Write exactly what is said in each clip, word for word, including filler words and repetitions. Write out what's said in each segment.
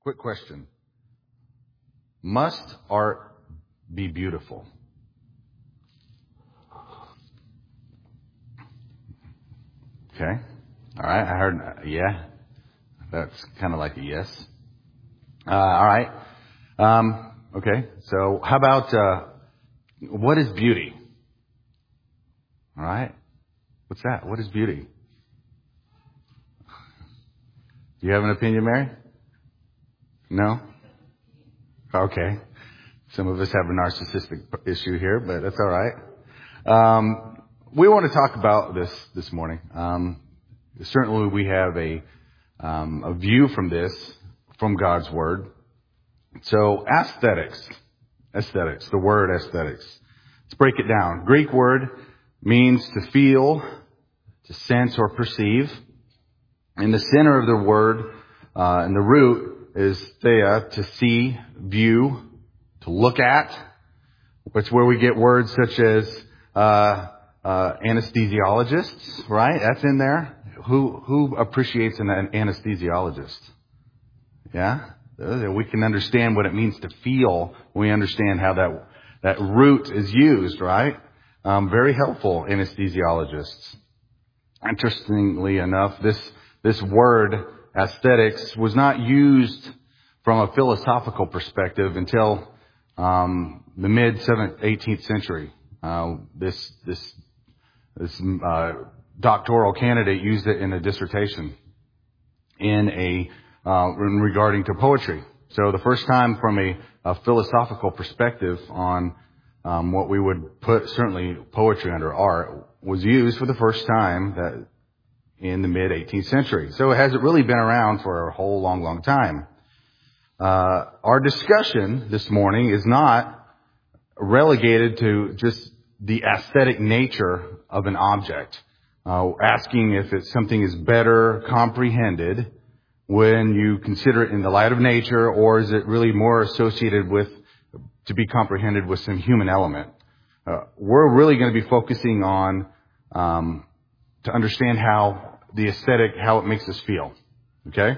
Quick question. Must art be beautiful? Okay. All right. I heard, uh, yeah. That's kind of like a yes. Uh, all right. Um, okay. So how about, uh, what is beauty? All right. What's that? What is beauty? Do you have an opinion, Mary? No? Okay. Some of us have a narcissistic issue here, but that's all right. Um, we want to talk about this this morning. Um, certainly we have a, um, a view from this, from God's Word. So aesthetics, aesthetics, the word aesthetics. Let's break it down. Greek word means to feel, to sense or perceive. In the center of the word, uh, and the root is thea, to see, view, to look at. It's where we get words such as, uh, uh, anesthesiologists, right? That's in there. Who, who appreciates an anesthesiologist? Yeah? We can understand what it means to feel when we understand how that, that root is used, right? Um, very helpful, anesthesiologists. Interestingly enough, this, this word, aesthetics, was not used from a philosophical perspective until, um, the mid eighteenth century. Uh, this, this, this, uh, doctoral candidate used it in a dissertation in a, uh, in regarding to poetry. So the first time from a, a philosophical perspective on, um, what we would put certainly poetry under art was used for the first time that in the mid eighteenth century. So it hasn't really been around for a whole long, long time. Uh, our discussion this morning is not relegated to just the aesthetic nature of an object, uh, asking if it's something is better comprehended when you consider it in the light of nature, or is it really more associated with, to be comprehended with some human element. Uh, we're really going to be focusing on, um, to understand how the aesthetic, how it makes us feel. Okay?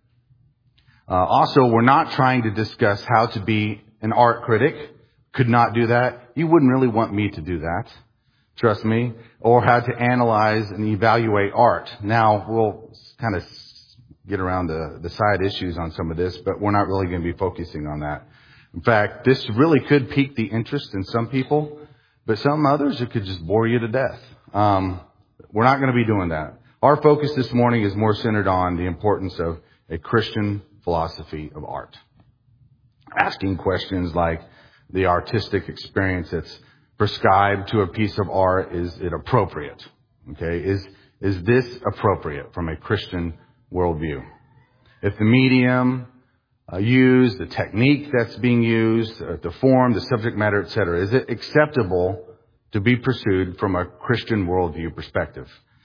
Uh, also, we're not trying to discuss how to be an art critic. Could not do that. You wouldn't really want me to do that. Trust me. Or how to analyze and evaluate art. Now, we'll kind of get around the, the side issues on some of this, but we're not really going to be focusing on that. In fact, this really could pique the interest in some people, but some others, it could just bore you to death. Um, we're not going to be doing that. Our focus this morning is more centered on the importance of a Christian philosophy of art. Asking questions like the artistic experience that's prescribed to a piece of art, is it appropriate? Okay, is is this appropriate from a Christian worldview? If the medium uh, used, the technique that's being used, uh, the form, the subject matter, et cetera, is it acceptable to be pursued from a Christian worldview perspective?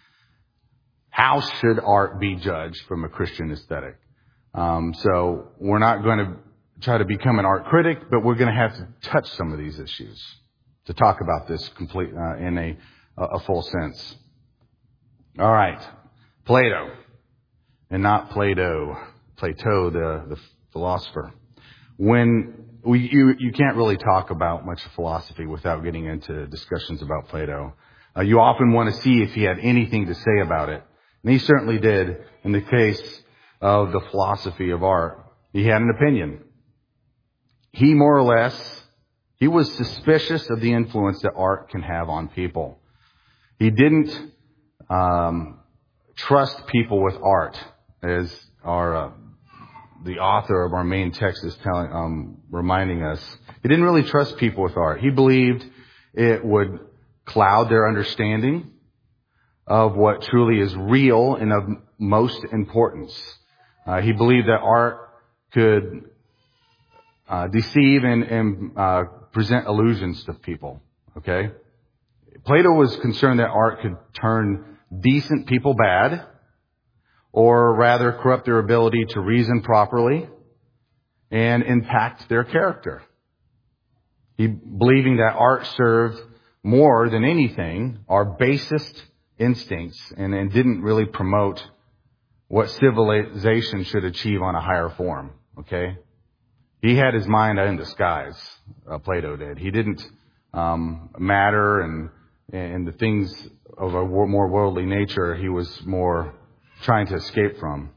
How should art be judged from a Christian aesthetic? Um, so we're not going to try to become an art critic, but we're going to have to touch some of these issues to talk about this complete uh, in a, a full sense. All right, Plato, and not Plato, Plato, the, the philosopher. When we, you, you can't really talk about much philosophy without getting into discussions about Plato. Uh, you often want to see if he had anything to say about it, and he certainly did in the case of the philosophy of art. He had an opinion. He more or less, he was suspicious of the influence that art can have on people. He didn't um, trust people with art, as our uh, the author of our main text is telling, um, reminding us. He didn't really trust people with art. He believed it would cloud their understanding of what truly is real and of most importance. Uh, he believed that art could uh, deceive and, and uh, present illusions to people. Okay? Plato was concerned that art could turn decent people bad, or rather corrupt their ability to reason properly and impact their character. He believing that art served more than anything our basest instincts and, and didn't really promote what civilization should achieve on a higher form. Okay? He had his mind in the skies, uh, Plato did. He didn't um, matter and, and the things of a more worldly nature he was more trying to escape from.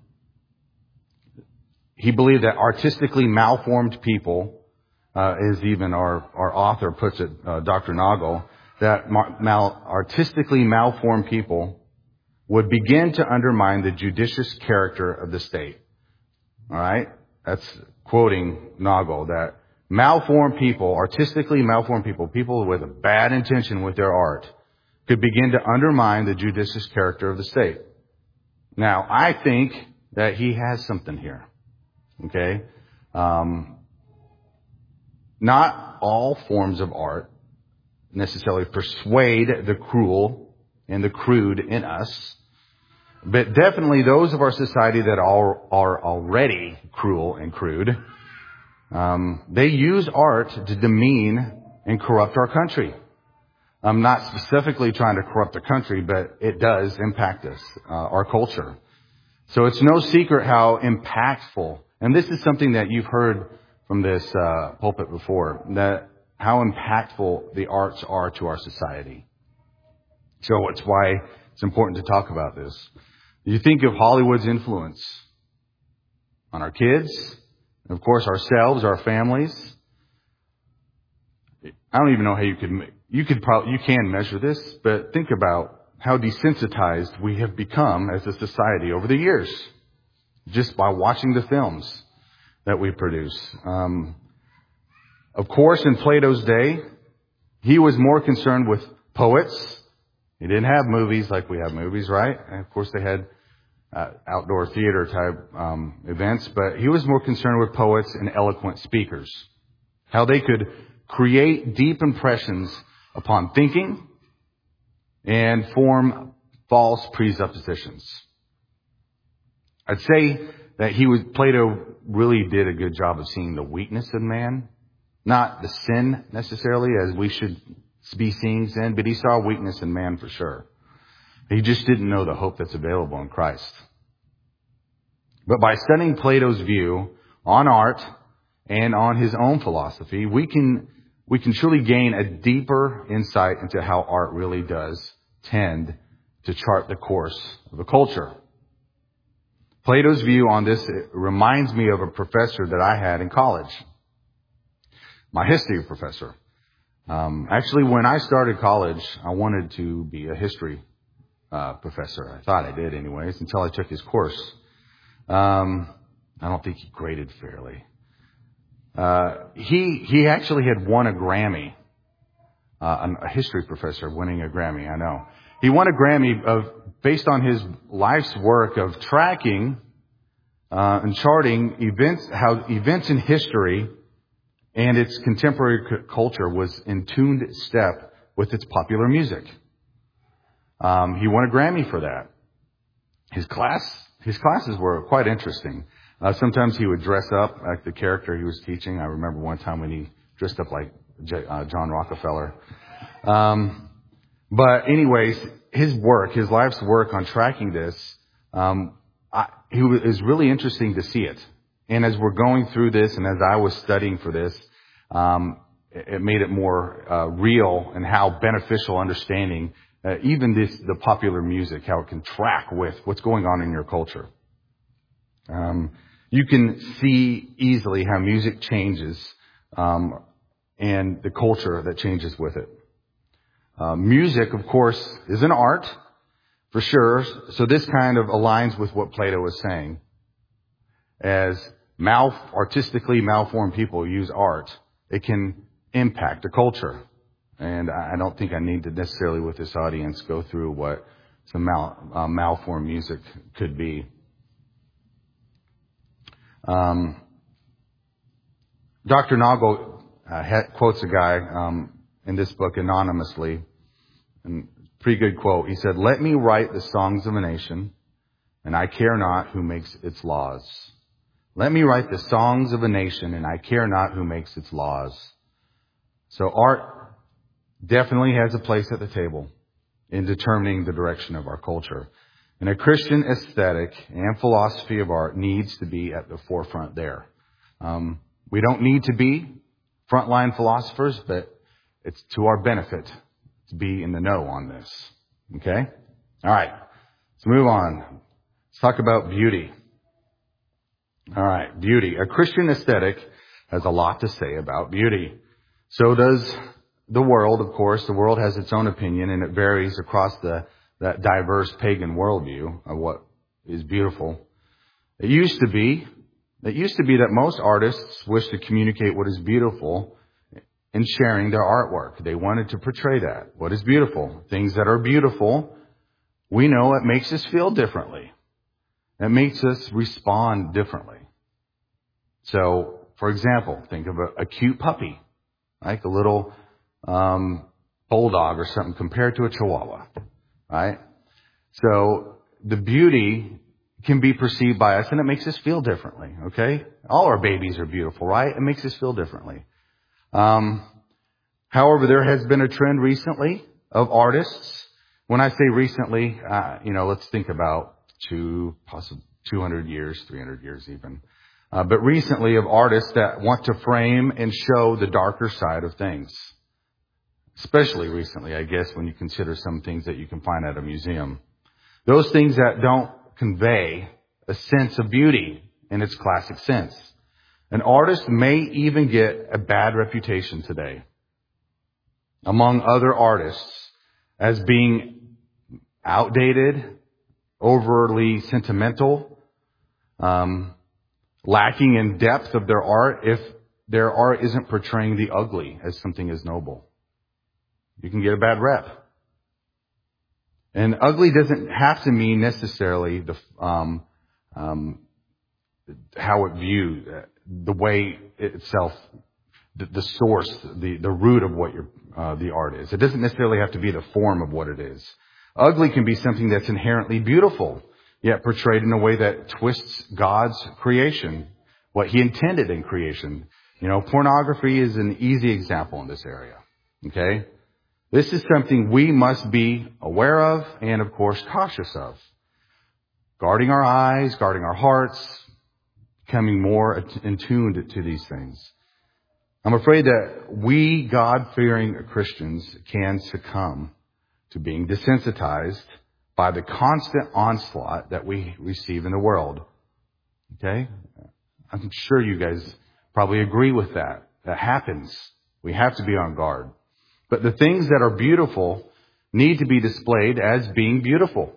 He believed that artistically malformed people, uh, as even our, our author puts it, uh, Doctor Nagel, that mal, artistically malformed people would begin to undermine the judicious character of the state. All right? That's quoting Nagel, that malformed people, artistically malformed people, people with a bad intention with their art, could begin to undermine the judicious character of the state. Now, I think that he has something here. Okay? Um, not all forms of art necessarily persuade the cruel and the crude in us, but definitely those of our society that are, are already cruel and crude, um, they use art to demean and corrupt our country. I'm not specifically trying to corrupt the country, but it does impact us, uh, our culture. So it's no secret how impactful, and this is something that you've heard from this uh, pulpit before, that how impactful the arts are to our society. So it's why it's important to talk about this. You think of Hollywood's influence on our kids, and of course ourselves, our families. I don't even know how you could, you could probably, you can measure this, but think about how desensitized we have become as a society over the years, just by watching the films that we produce. Um, of course, in Plato's day, he was more concerned with poets. He didn't have movies like we have movies, right? And of course, they had uh, outdoor theater type um, events, but he was more concerned with poets and eloquent speakers, how they could create deep impressions upon thinking and form false presuppositions. I'd say that he was, Plato really did a good job of seeing the weakness of man, not the sin necessarily as we should be seeing sin, but he saw weakness in man for sure. He just didn't know the hope that's available in Christ. But by studying Plato's view on art and on his own philosophy, we can we can truly gain a deeper insight into how art really does tend to chart the course of a culture. Plato's view on this reminds me of a professor that I had in college, my history professor. Um, actually, when I started college, I wanted to be a history uh, professor. I thought I did anyways, until I took his course. Um, I don't think he graded fairly. Uh, he he actually had won a Grammy. Uh, a history professor winning a Grammy, I know. He won a Grammy of based on his life's work of tracking uh, and charting events, how events in history and its contemporary c- culture was in tuned step with its popular music. Um, he won a Grammy for that. His class, his classes were quite interesting. Uh, sometimes he would dress up like the character he was teaching. I remember one time when he dressed up like J- uh, John Rockefeller. Um, but anyways, his work, his life's work on tracking this, um, I, it was really interesting to see it. And as we're going through this, and as I was studying for this, um, it, it made it more uh, real and how beneficial understanding uh, even this the popular music, how it can track with what's going on in your culture. Um, you can see easily how music changes um, and the culture that changes with it. Uh, music, of course, is an art, for sure. So this kind of aligns with what Plato was saying. As mal- artistically malformed people use art, it can impact a culture. And I don't think I need to necessarily, with this audience, go through what some mal- uh, malformed music could be. Um, Doctor Nagel uh, ha- quotes a guy um, in this book anonymously, and pretty good quote. He said, "Let me write the songs of a nation, and I care not who makes its laws. Let me write the songs of a nation, and I care not who makes its laws." So art definitely has a place at the table in determining the direction of our culture. And a Christian aesthetic and philosophy of art needs to be at the forefront there. Um, we don't need to be frontline philosophers, but it's to our benefit to be in the know on this. Okay? All right. Let's move on. Let's talk about beauty. All right. Beauty. A Christian aesthetic has a lot to say about beauty. So does the world, of course. The world has its own opinion, and it varies across the that diverse pagan worldview of what is beautiful. It used to be, it used to be that most artists wished to communicate what is beautiful in sharing their artwork. They wanted to portray that. What is beautiful? Things that are beautiful, we know it makes us feel differently. It makes us respond differently. So, for example, think of a, a cute puppy, like a little um, bulldog or something compared to a chihuahua, right? So the beauty can be perceived by us, and it makes us feel differently, okay? All our babies are beautiful, right? It makes us feel differently. Um, however, there has been a trend recently of artists. When I say recently, uh, you know, let's think about two, possibly two hundred years, three hundred years even. Uh, but recently of artists that want to frame and show the darker side of things. Especially recently, I guess, when you consider some things that you can find at a museum. Those things that don't convey a sense of beauty in its classic sense. An artist may even get a bad reputation today among other artists as being outdated, overly sentimental, um, lacking in depth of their art if their art isn't portraying the ugly as something as noble. You can get a bad rep. And ugly doesn't have to mean necessarily the um, um, how it views, the way itself, the, the source, the, the root of what your uh, the art is. It doesn't necessarily have to be the form of what it is. Ugly can be something that's inherently beautiful, yet portrayed in a way that twists God's creation, what He intended in creation. You know, pornography is an easy example in this area. Okay? This is something we must be aware of and, of course, cautious of. Guarding our eyes, guarding our hearts, becoming more in tune to these things. I'm afraid that we God-fearing Christians can succumb to being desensitized by the constant onslaught that we receive in the world. Okay? I'm sure you guys probably agree with that. That happens. We have to be on guard. But the things that are beautiful need to be displayed as being beautiful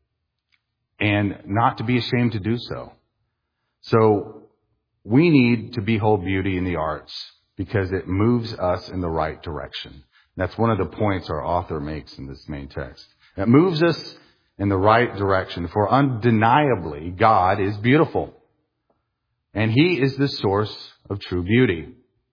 and not to be ashamed to do so. So we need to behold beauty in the arts because it moves us in the right direction. That's one of the points our author makes in this main text. It moves us in the right direction, for undeniably God is beautiful. And He is the source of true beauty.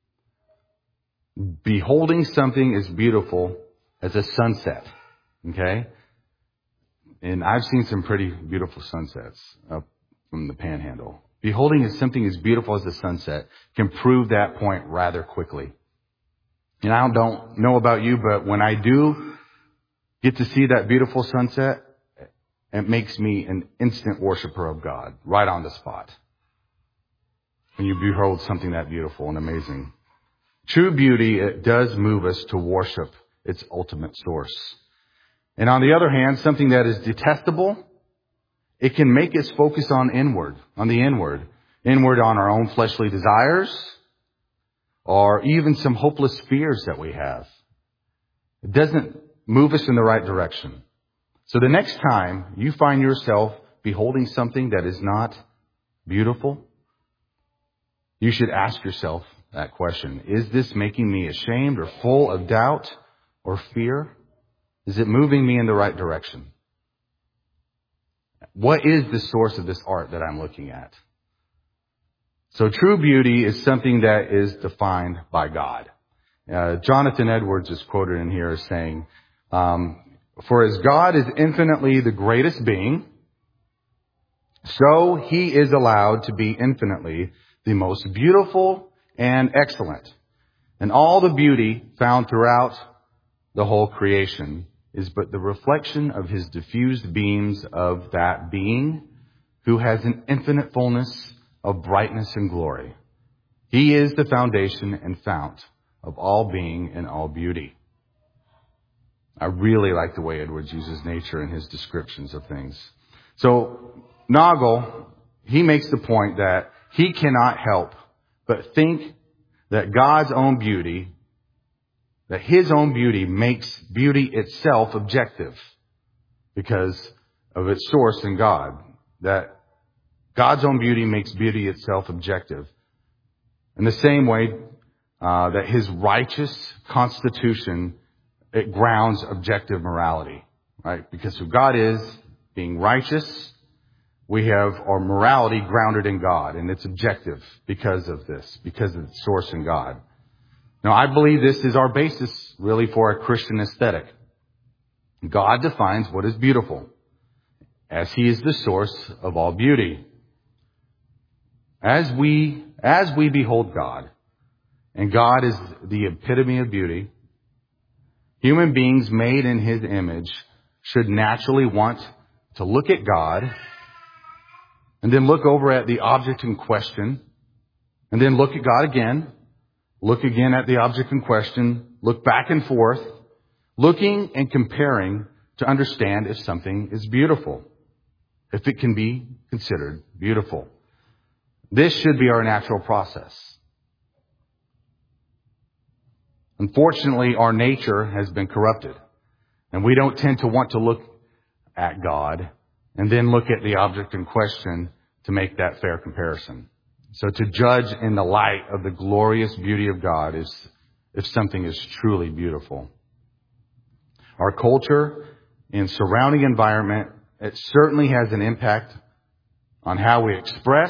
Beholding something as beautiful as a sunset. Okay? And I've seen some pretty beautiful sunsets up from the Panhandle. Beholding something as beautiful as a sunset can prove that point rather quickly. And I don't know about you, but when I do get to see that beautiful sunset, it makes me an instant worshiper of God, right on the spot. When you behold something that beautiful and amazing. True beauty, it does move us to worship its ultimate source. And on the other hand, something that is detestable, it can make us focus on inward, on the inward. Inward on our own fleshly desires, or even some hopeless fears that we have. It doesn't move us in the right direction. So the next time you find yourself beholding something that is not beautiful, you should ask yourself that question. Is this making me ashamed or full of doubt or fear? Is it moving me in the right direction? What is the source of this art that I'm looking at? So true beauty is something that is defined by God. Uh, Jonathan Edwards is quoted in here as saying, um, for as God is infinitely the greatest being, so He is allowed to be infinitely the most beautiful and excellent. And all the beauty found throughout the whole creation is but the reflection of His diffused beams of that being who has an infinite fullness of brightness and glory. He is the foundation and fount of all being and all beauty. I really like the way Edwards uses nature in his descriptions of things. So Nagel, he makes the point that he cannot help but think that God's own beauty, that his own beauty makes beauty itself objective because of its source in God. That God's own beauty makes beauty itself objective. In the same way uh, that his righteous constitution, it grounds objective morality, right? Because who God is, being righteous, we have our morality grounded in God, and it's objective because of this, because of its source in God. Now, I believe this is our basis, really, for a Christian aesthetic. God defines what is beautiful, as he is the source of all beauty. As we, as we behold God, and God is the epitome of beauty, human beings made in his image should naturally want to look at God and then look over at the object in question and then look at God again, look again at the object in question, look back and forth, looking and comparing to understand if something is beautiful, if it can be considered beautiful. This should be our natural process. Unfortunately, our nature has been corrupted, and we don't tend to want to look at God and then look at the object in question to make that fair comparison. So to judge in the light of the glorious beauty of God is if something is truly beautiful. Our culture and surrounding environment, it certainly has an impact on how we express,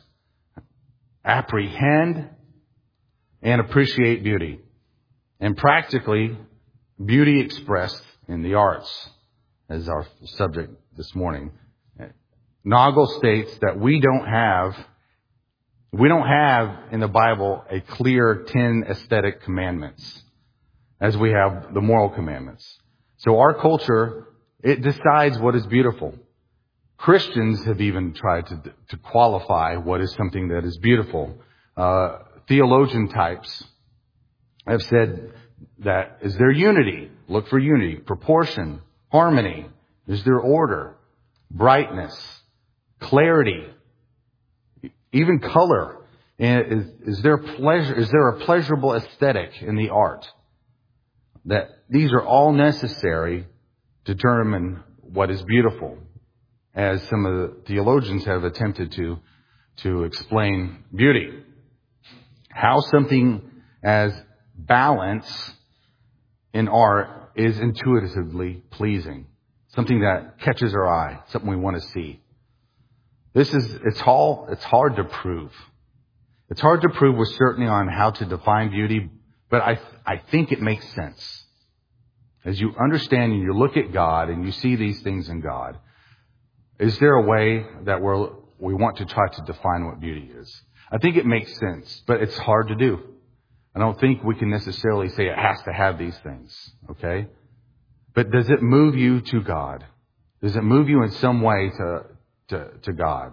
apprehend, and appreciate beauty. And practically, beauty expressed in the arts, as our subject this morning. Nagel states that we don't have, we don't have in the Bible a clear ten aesthetic commandments, as we have the moral commandments. So our culture, it decides what is beautiful. Christians have even tried to, to qualify what is something that is beautiful. Uh, theologian types have said that is there unity? Look for unity. Proportion, harmony. Is there order, brightness, clarity, even color? And is, is there pleasure? Is there a pleasurable aesthetic in the art? That these are all necessary to determine what is beautiful, as some of the theologians have attempted to to explain beauty. How something as balance in art is intuitively pleasing. Something that catches our eye. Something we want to see. This is, it's all, it's hard to prove. It's hard to prove with certainty on how to define beauty, but I, I think it makes sense. As you understand and you look at God and you see these things in God, is there a way that we're, we want to try to define what beauty is? I think it makes sense, but it's hard to do. I don't think we can necessarily say it has to have these things, okay? But does it move you to God? Does it move you in some way to, to, to God?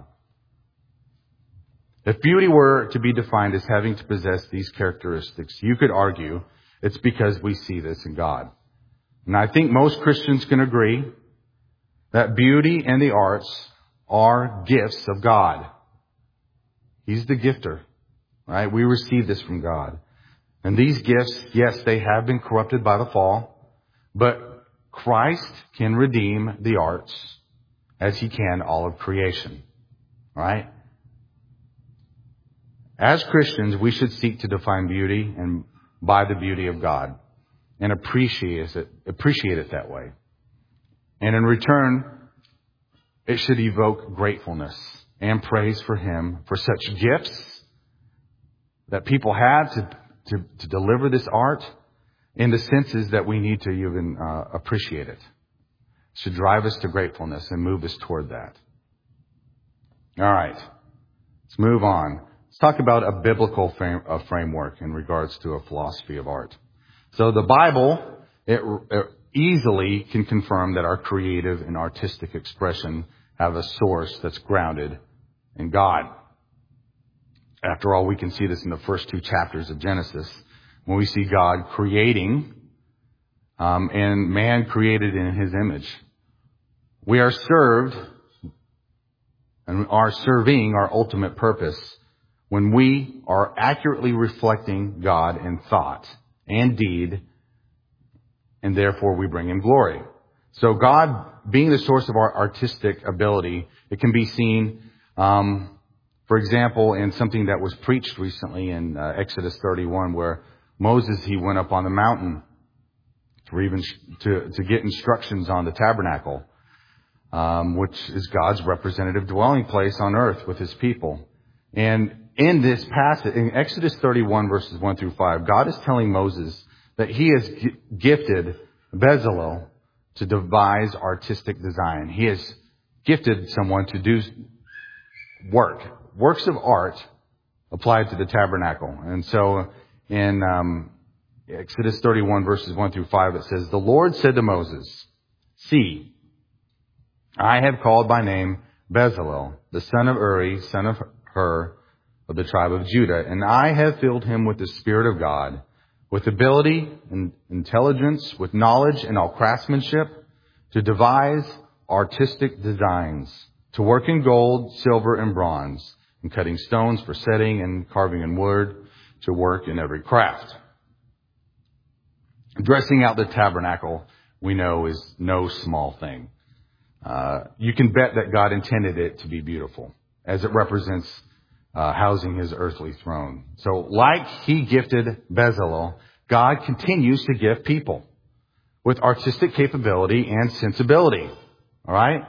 If beauty were to be defined as having to possess these characteristics, you could argue it's because we see this in God. And I think most Christians can agree that beauty and the arts are gifts of God. He's the gifter, right? We receive this from God. And these gifts, yes, they have been corrupted by the fall, but Christ can redeem the arts as he can all of creation, right? As Christians, we should seek to define beauty and by the beauty of God and appreciate it, appreciate it that way. And in return, it should evoke gratefulness and praise for him for such gifts that people have to, to, to deliver this art in the senses that we need to even uh, appreciate it. It should drive us to gratefulness and move us toward that. All right. Let's move on. Let's talk about a biblical frame, a framework in regards to a philosophy of art. So the Bible, it, it easily can confirm that our creative and artistic expression have a source that's grounded in God. After all, we can see this in the first two chapters of Genesis, when we see God creating, um, and man created in his image. We are served and are serving our ultimate purpose when we are accurately reflecting God in thought and deed, and therefore we bring him glory. So God being the source of our artistic ability, it can be seen, um, for example, in something that was preached recently in uh, Exodus thirty-one, where Moses, he went up on the mountain to even to, to get instructions on the tabernacle, um, which is God's representative dwelling place on earth with his people. And in this passage, in Exodus thirty-one, verses one through five, God is telling Moses that he has g- gifted Bezalel to devise artistic design. He has gifted someone to do work, works of art applied to the tabernacle. And so in um, Exodus thirty-one, verses one through five, it says, "The Lord said to Moses, 'See, I have called by name Bezalel, the son of Uri, son of Hur, of the tribe of Judah, and I have filled him with the Spirit of God, with ability and intelligence, with knowledge and all craftsmanship, to devise artistic designs, to work in gold, silver, and bronze, and cutting stones for setting and carving in wood, to work in every craft.'" Dressing out the tabernacle, we know, is no small thing. Uh, you can bet that God intended it to be beautiful, as it represents uh, housing his earthly throne. So like he gifted Bezalel, God continues to gift people with artistic capability and sensibility. All right?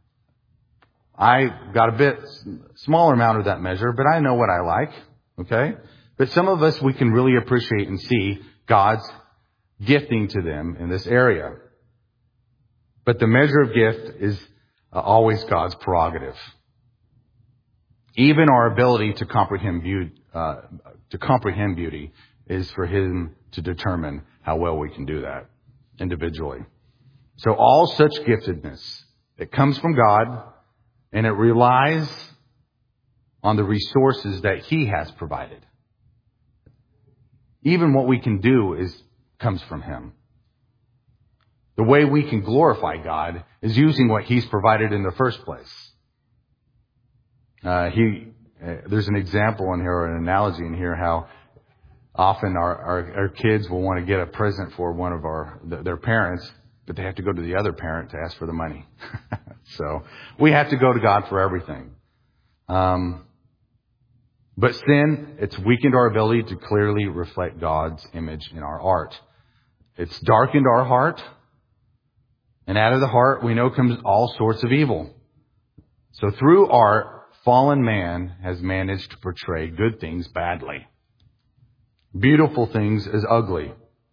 I got a bit smaller amount of that measure, but I know what I like. Okay? But some of us, we can really appreciate and see God's gifting to them in this area. But the measure of gift is uh, always God's prerogative. Even our ability to comprehend beauty, uh, to comprehend beauty is for him to determine how well we can do that individually. So all such giftedness, it comes from God, and it relies on the resources that he has provided. Even what we can do is comes from him. The way we can glorify God is using what he's provided in the first place. Uh, he, uh, there's an example in here, or an analogy in here, how often our, our, our kids will want to get a present for one of our their parents, but they have to go to the other parent to ask for the money. So we have to go to God for everything. Um, but sin, it's weakened our ability to clearly reflect God's image in our art. It's darkened our heart. And out of the heart, we know, comes all sorts of evil. So through art, fallen man has managed to portray good things badly, beautiful things as ugly.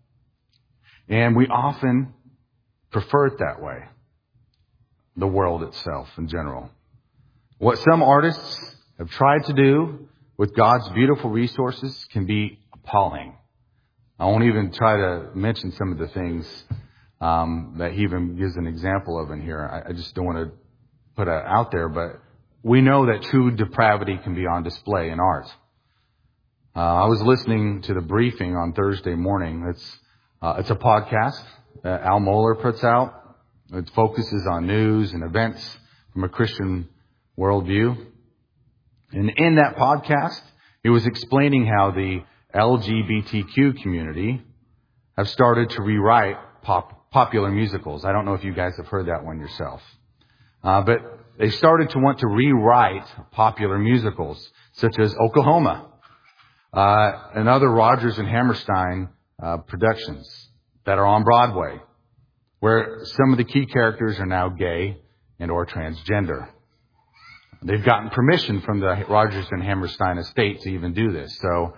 And we often prefer it that way, the world itself in general. What some artists have tried to do with God's beautiful resources can be appalling. I won't even try to mention some of the things um, that he even gives an example of in here. I, I just don't want to put it out there, but we know that true depravity can be on display in art. Uh, I was listening to the briefing on Thursday morning. It's uh, it's a podcast that Al Mohler puts out. It focuses on news and events from a Christian worldview. And in that podcast, he was explaining how the L G B T Q community have started to rewrite pop, popular musicals. I don't know if you guys have heard that one yourself. Uh, but they started to want to rewrite popular musicals, such as Oklahoma, uh, and other Rodgers and Hammerstein uh, productions that are on Broadway, where some of the key characters are now gay and or transgender. They've gotten permission from the Rodgers and Hammerstein estate to even do this. So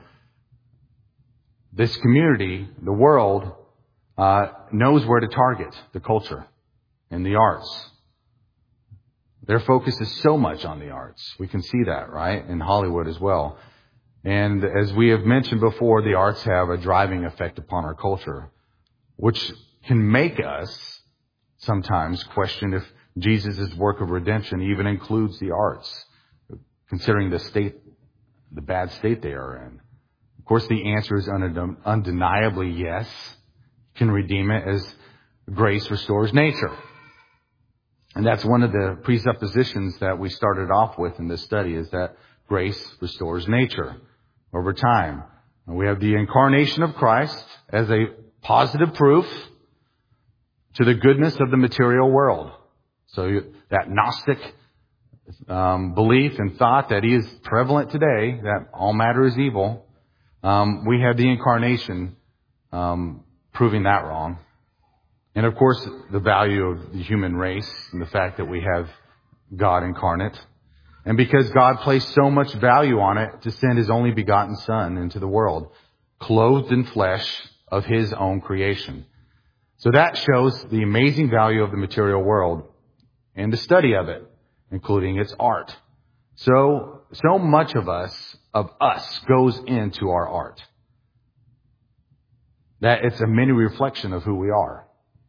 this community, the world, uh, knows where to target the culture and the arts. Their focus is so much on the arts. We can see that, right? In Hollywood as well. And as we have mentioned before, the arts have a driving effect upon our culture, which can make us sometimes question if Jesus' work of redemption even includes the arts, considering the state the bad state they are in? Of course, the answer is undeniably yes. You can redeem it as grace restores nature. And that's one of the presuppositions that we started off with in this study, is that grace restores nature over time. And we have the incarnation of Christ as a positive proof to the goodness of the material world. So that Gnostic um, belief and thought that is prevalent today, that all matter is evil, um, we have the incarnation um, proving that wrong. And of course, the value of the human race and the fact that we have God incarnate. And because God placed so much value on it to send His only begotten Son into the world, clothed in flesh of His own creation. So that shows the amazing value of the material world and the study of it, including its art. So, so much of us, of us, goes into our art. That it's a mini reflection of who we are.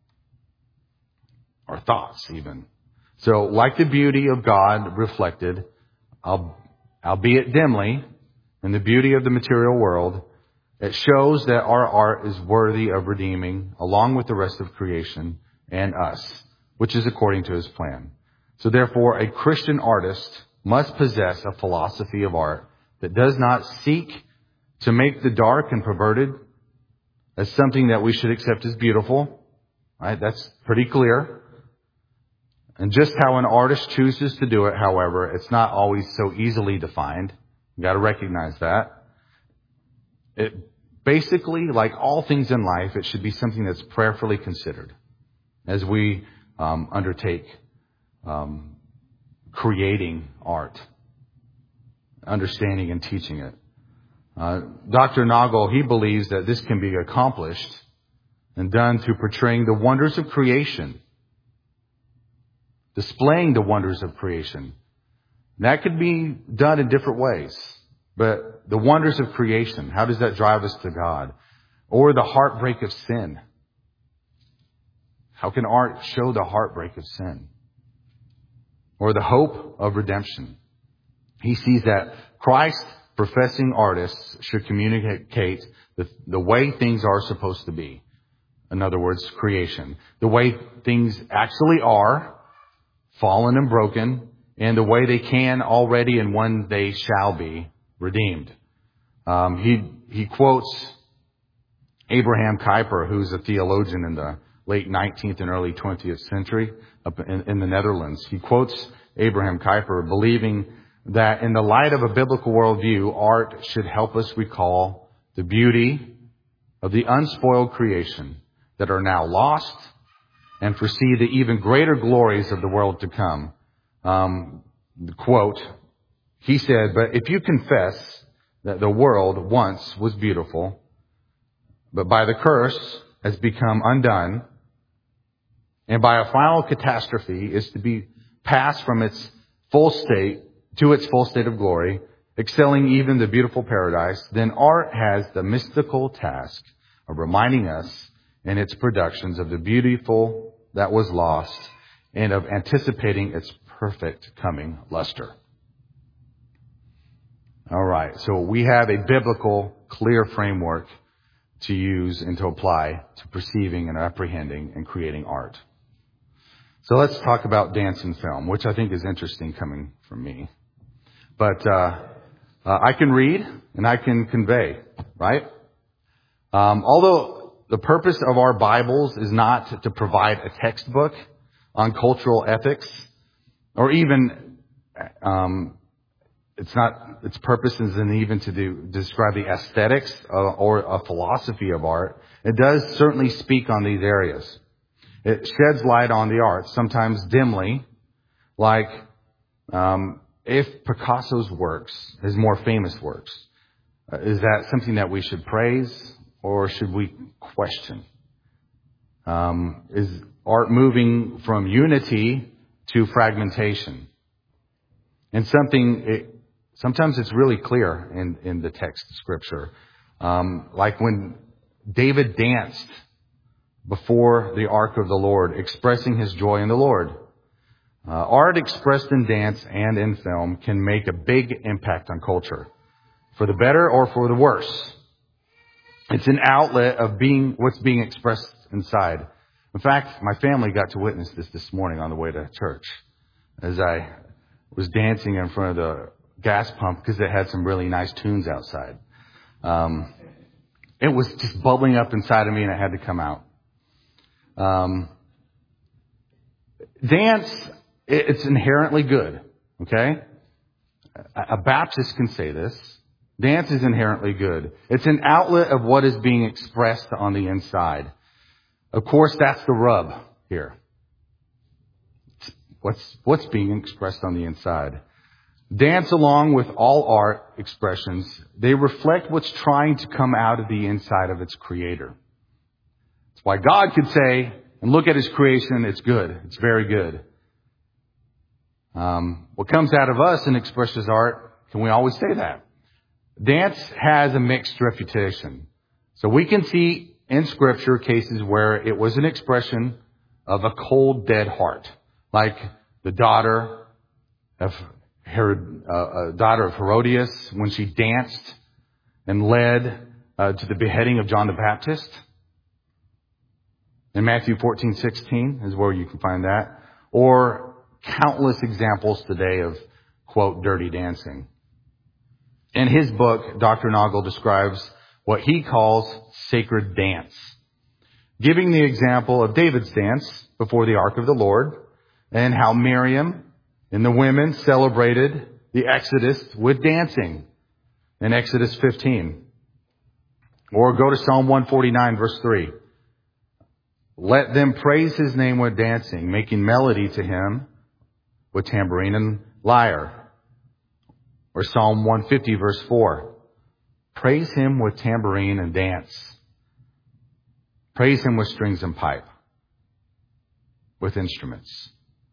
Our thoughts, even. So, like the beauty of God reflected, albeit dimly, in the beauty of the material world, it shows that our art is worthy of redeeming, along with the rest of creation and us, which is according to His plan. So, therefore, a Christian artist must possess a philosophy of art that does not seek to make the dark and perverted as something that we should accept as beautiful. Right? That's pretty clear. And just how an artist chooses to do it, however, it's not always so easily defined. You've got to recognize that. It basically, like all things in life, it should be something that's prayerfully considered as we um, undertake um, creating art, understanding and teaching it. Uh, Doctor Nagel, he believes that this can be accomplished and done through portraying the wonders of creation, displaying the wonders of creation. And that could be done in different ways. But the wonders of creation, how does that drive us to God? Or the heartbreak of sin. How can art show the heartbreak of sin? Or the hope of redemption. He sees that Christ-professing artists should communicate the, the way things are supposed to be. In other words, creation. The way things actually are, fallen and broken, and the way they can already and when they shall be redeemed. Um, he he quotes Abraham Kuyper, who's a theologian in the late nineteenth and early twentieth century up in, in the Netherlands. He quotes Abraham Kuyper, believing that in the light of a biblical worldview, art should help us recall the beauty of the unspoiled creation that are now lost, and foresee the even greater glories of the world to come. Um, quote, he said, "But if you confess that the world once was beautiful, but by the curse has become undone, and by a final catastrophe is to be passed from its full state to its full state of glory, excelling even the beautiful paradise, then art has the mystical task of reminding us in its productions of the beautiful that was lost and of anticipating its perfect coming luster." All right. So we have a biblical, clear framework to use and to apply to perceiving and apprehending and creating art. So let's talk about dance and film, which I think is interesting coming from me. But uh, uh, I can read and I can convey, right? Um, although the purpose of our Bibles is not to provide a textbook on cultural ethics, or even um, it's not its purpose isn't even to do describe the aesthetics uh, or a philosophy of art. It does certainly speak on these areas. It sheds light on the arts, sometimes dimly, like um, if Picasso's works, his more famous works, uh, is that something that we should praise or should we question? Um, is art moving from unity to fragmentation? And something, it, sometimes it's really clear in, in the text of Scripture. Um, like when David danced before the ark of the Lord, expressing his joy in the Lord. Uh, art expressed in dance and in film can make a big impact on culture. for the better or for the worse. It's an outlet of being what's being expressed inside. In fact, my family got to witness this this morning on the way to church as I was dancing in front of the gas pump because it had some really nice tunes outside. Um, it was just bubbling up inside of me and it had to come out. Um, dance, it's inherently good, okay? A Baptist can say this. Dance is inherently good. It's an outlet of what is being expressed on the inside. Of course, that's the rub here. What's, what's being expressed on the inside? Dance, along with all art expressions, they reflect what's trying to come out of the inside of its creator. That's why God could say, and look at his creation, it's good. It's very good. Um, what comes out of us and expresses art, can we always say that? Dance has a mixed reputation. So we can see in Scripture cases where it was an expression of a cold, dead heart. Like the daughter of Herod, uh, uh, daughter of Herodias, when she danced and led uh, to the beheading of John the Baptist. In Matthew fourteen sixteen is where you can find that. Or countless examples today of, quote, dirty dancing. In his book, Doctor Nagel describes what he calls sacred dance, giving the example of David's dance before the Ark of the Lord and how Miriam and the women celebrated the Exodus with dancing in Exodus fifteen. Or go to Psalm one forty-nine, verse three. Let them praise his name with dancing, making melody to him with tambourine and lyre. Or Psalm one fifty, verse four. Praise him with tambourine and dance. Praise him with strings and pipe, with instruments.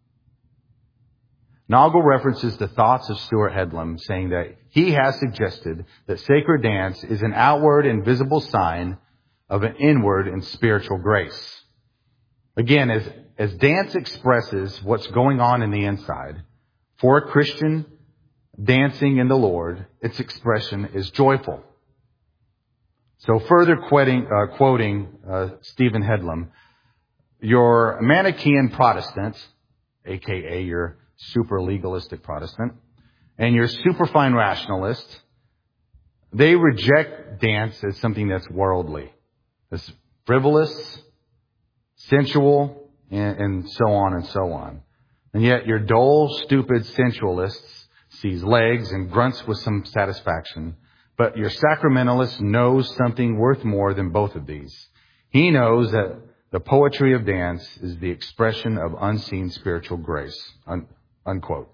Nagel references the thoughts of Stuart Headlam, saying that he has suggested that sacred dance is an outward and visible sign of an inward and spiritual grace. Again, as, as dance expresses what's going on in the inside, for a Christian dancing in the Lord, its expression is joyful. So further quoting, uh, quoting uh, Stephen Headlam, your Manichaean Protestant, aka your super legalistic Protestant, and your superfine rationalist, they reject dance as something that's worldly, as frivolous, sensual, and, and so on and so on. And yet your dull, stupid sensualist sees legs and grunts with some satisfaction. But your sacramentalist knows something worth more than both of these. He knows that the poetry of dance is the expression of unseen spiritual grace. Un- unquote.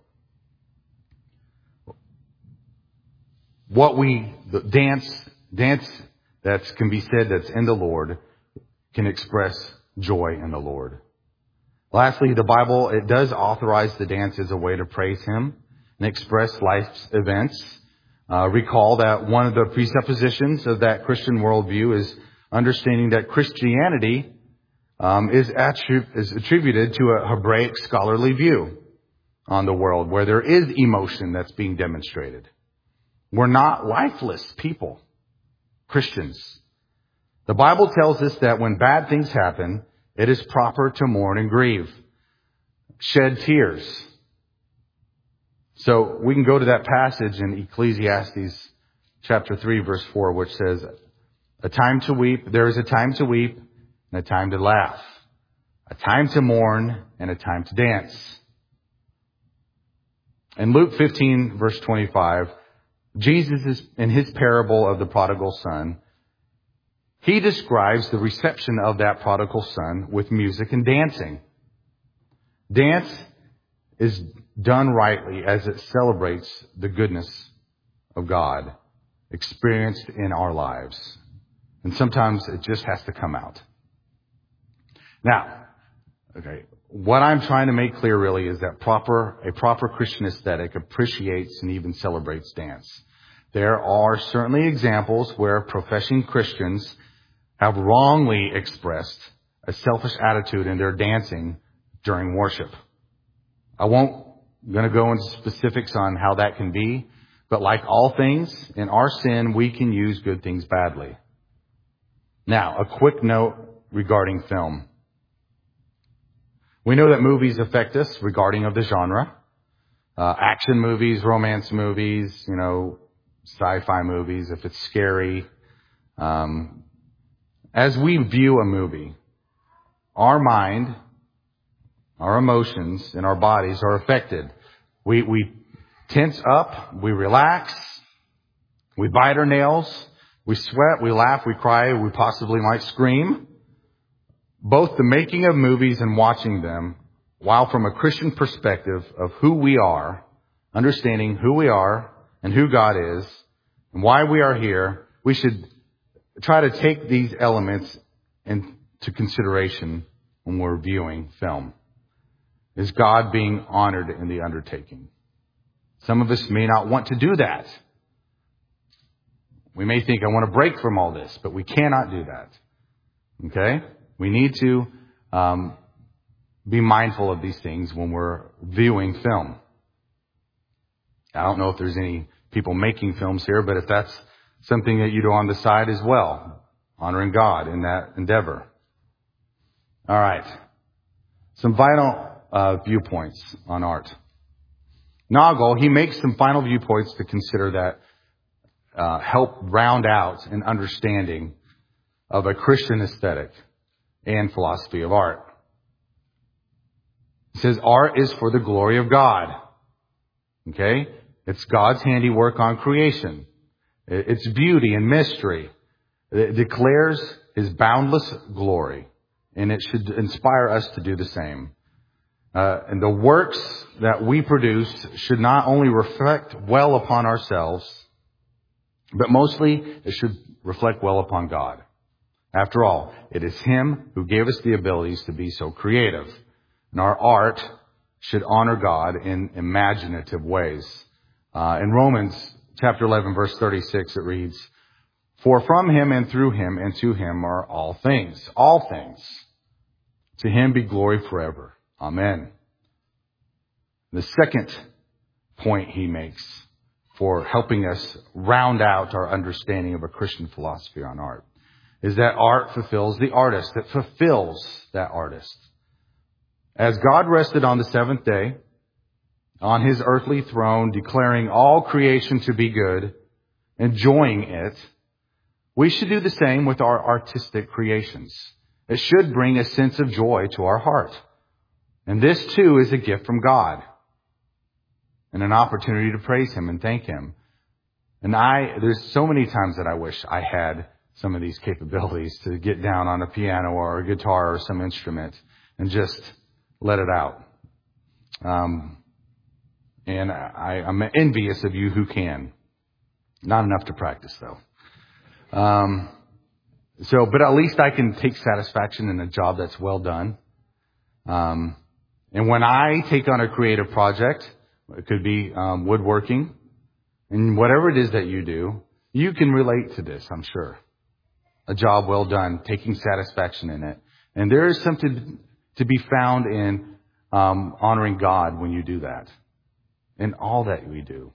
What we, the dance, dance that can be said that's in the Lord can express joy in the Lord. Lastly, the Bible, it does authorize the dance as a way to praise Him and express life's events. Uh, recall that one of the presuppositions of that Christian worldview is understanding that Christianity um, is, attri- is attributed to a Hebraic scholarly view on the world where there is emotion that's being demonstrated. We're not lifeless people, Christians. The Bible tells us that when bad things happen, it is proper to mourn and grieve, shed tears. So we can go to that passage in Ecclesiastes chapter three, verse four, which says, a time to weep, there is a time to weep and a time to laugh, a time to mourn and a time to dance. In Luke fifteen, verse twenty-five, Jesus is in his parable of the prodigal son. He describes the reception of that prodigal son with music and dancing. Dance is done rightly as it celebrates the goodness of God experienced in our lives. And sometimes it just has to come out. Now, okay, what I'm trying to make clear really is that proper, a proper Christian aesthetic appreciates and even celebrates dance. There are certainly examples where professing Christians have wrongly expressed a selfish attitude in their dancing during worship. I won't I'm going to go into specifics on how that can be, But like all things, in our sin, we can use good things badly. Now, a quick note regarding film. We know that movies affect us regarding of the genre. Uh, action movies, romance movies, you know, sci-fi movies, if it's scary. Um, as we view a movie, our mind, our emotions, and our bodies are affected. We, we tense up, we relax, we bite our nails, we sweat, we laugh, we cry, we possibly might scream. Both the making of movies and watching them, while from a Christian perspective of who we are, understanding who we are and who God is and why we are here, we should try to take these elements into consideration when we're viewing film. Is God being honored in the undertaking? Some of us may not want to do that. We may think, I want to break from all this, but we cannot do that. Okay? We need to um, be mindful of these things when we're viewing film. I don't know if there's any people making films here, but if that's something that you do on the side as well, honoring God in that endeavor. All right. Some final uh, viewpoints on art. Nagel, he makes some final viewpoints to consider that uh, help round out an understanding of a Christian aesthetic and philosophy of art. He says art is for the glory of God. Okay? It's God's handiwork on creation. It's beauty and mystery. It declares His boundless glory. And it should inspire us to do the same. Uh, and the works that we produce should not only reflect well upon ourselves, but mostly it should reflect well upon God. After all, it is Him who gave us the abilities to be so creative. And our art should honor God in imaginative ways. Uh, in Romans chapter eleven, verse thirty-six, it reads, "For from Him and through Him and to Him are all things, all things. To Him be glory forever. Amen." The second point he makes for helping us round out our understanding of a Christian philosophy on art is that art fulfills the artist. It fulfills that artist. As God rested on the seventh day, on His earthly throne, declaring all creation to be good, enjoying it, we should do the same with our artistic creations. It should bring a sense of joy to our heart. And this too is a gift from God and an opportunity to praise Him and thank Him. And I, there's so many times that I wish I had some of these capabilities to get down on a piano or a guitar or some instrument and just let it out. Um, and I, I'm envious of you who can. Not enough to practice though. Um, so, but at least I can take satisfaction in a job that's well done. Um, and when I take on a creative project, it could be um, woodworking, and whatever it is that you do, you can relate to this, I'm sure. A job well done, taking satisfaction in it. And there is something to be found in um, honoring God when you do that, in all that we do.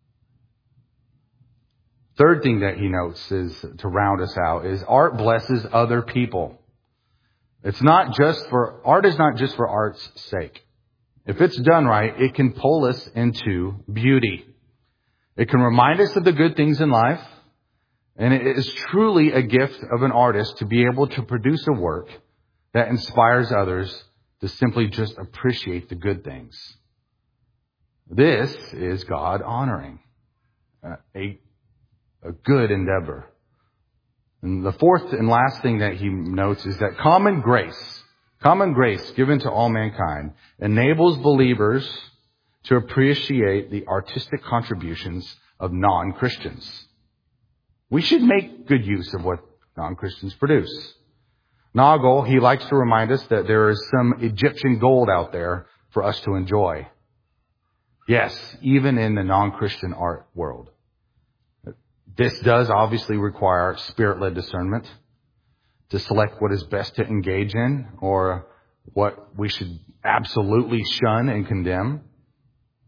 Third thing that he notes is, to round us out, is art blesses other people. It's not just for, art is not just for art's sake. If it's done right, it can pull us into beauty. It can remind us of the good things in life. And it is truly a gift of an artist to be able to produce a work that inspires others to simply just appreciate the good things. This is God honoring uh, a, a good endeavor. And the fourth and last thing that he notes is that common grace, common grace given to all mankind, enables believers to appreciate the artistic contributions of non-Christians. We should make good use of what non-Christians produce. Nagel, he likes to remind us that there is some Egyptian gold out there for us to enjoy. Yes, even in the non-Christian art world. This does obviously require spirit-led discernment to select what is best to engage in or what we should absolutely shun and condemn.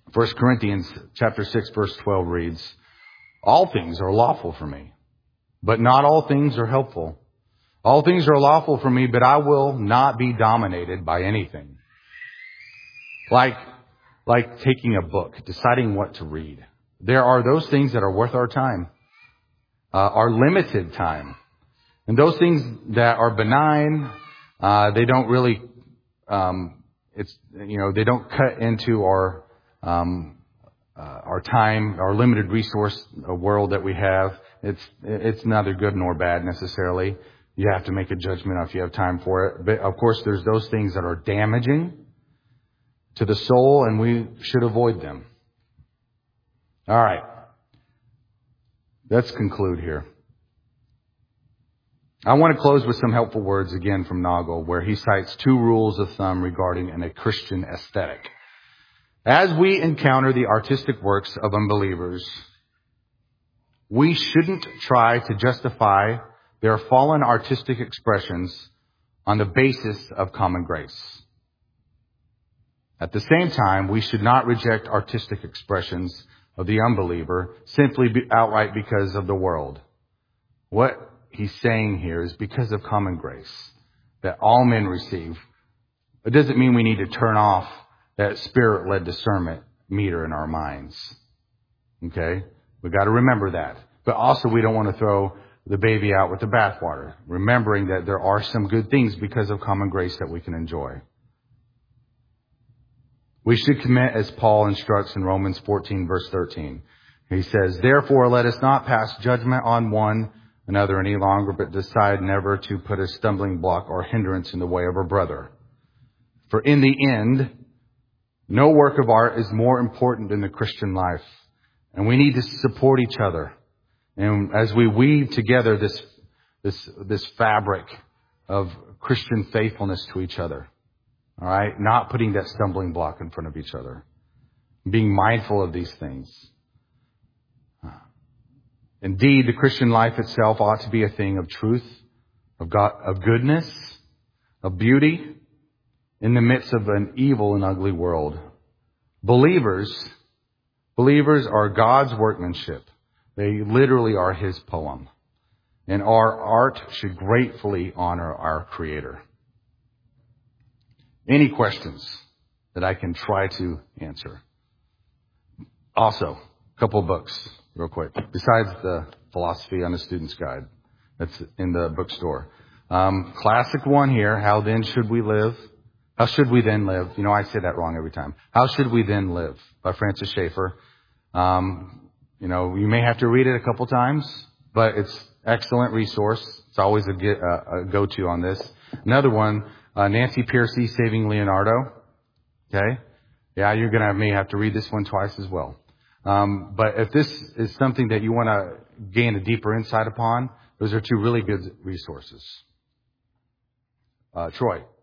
First Corinthians chapter six, verse twelve reads, all things are lawful for me, but not all things are helpful. All things are lawful for me, but I will not be dominated by anything. Like, like taking a book, deciding what to read. There are those things that are worth our time, uh, our limited time. And those things that are benign, uh, they don't really, um, it's, you know, they don't cut into our, um, uh, our time, our limited resource uh, world that we have. It's, it's neither good nor bad necessarily. You have to make a judgment if you have time for it. But of course, there's those things that are damaging to the soul, and we should avoid them. All right. Let's conclude here. I want to close with some helpful words again from Nagel, where he cites two rules of thumb regarding an, a Christian aesthetic. As we encounter the artistic works of unbelievers, we shouldn't try to justify their fallen artistic expressions on the basis of common grace. At the same time, we should not reject artistic expressions of the unbeliever simply be outright because of the world. What he's saying here is because of common grace that all men receive. It doesn't mean we need to turn off that spirit-led discernment meter in our minds. Okay? We've got to remember that. But also we don't want to throw the baby out with the bathwater, remembering that there are some good things because of common grace that we can enjoy. We should commit as Paul instructs in Romans fourteen, verse thirteen. He says, therefore, let us not pass judgment on one another any longer, but decide never to put a stumbling block or hindrance in the way of our brother. For in the end, no work of art is more important than the Christian life. And we need to support each other. And as we weave together this, this, this fabric of Christian faithfulness to each other. All right? Not putting that stumbling block in front of each other. Being mindful of these things. Indeed, the Christian life itself ought to be a thing of truth, of God, of goodness, of beauty, in the midst of an evil and ugly world. Believers, believers are God's workmanship. They literally are His poem. And our art should gratefully honor our Creator. Any questions that I can try to answer? Also, a couple of books, real quick. Besides the Philosophy on a Student's Guide that's in the bookstore. Um, classic one here, How Then Should We Live? How Should We Then Live? You know, I say that wrong every time. How Should We Then Live? By Francis Schaeffer. Um, you know, you may have to read it a couple times, but it's excellent resource. It's always a, get, uh, a go-to on this. Another one, uh, Nancy Pearcey, Saving Leonardo. Okay? Yeah, you're going to may have to read this one twice as well. Um, but if this is something that you want to gain a deeper insight upon, those are two really good resources. Uh, Troy.